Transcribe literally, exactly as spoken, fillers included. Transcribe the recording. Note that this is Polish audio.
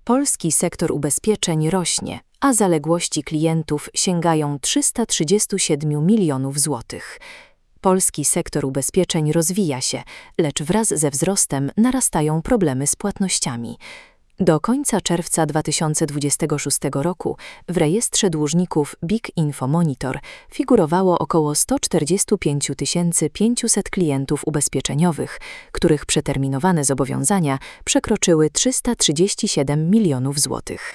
Polski sektor ubezpieczeń rośnie, a zaległości klientów sięgają trzysta trzydzieści siedem milionów złotych. Polski sektor ubezpieczeń rozwija się, lecz wraz ze wzrostem narastają problemy z płatnościami. Do końca czerwca dwa tysiące dwudziestego szóstego roku w rejestrze dłużników Big Info Monitor figurowało około sto czterdzieści pięć tysięcy pięćset klientów ubezpieczeniowych, których przeterminowane zobowiązania przekroczyły trzysta trzydzieści siedem milionów złotych.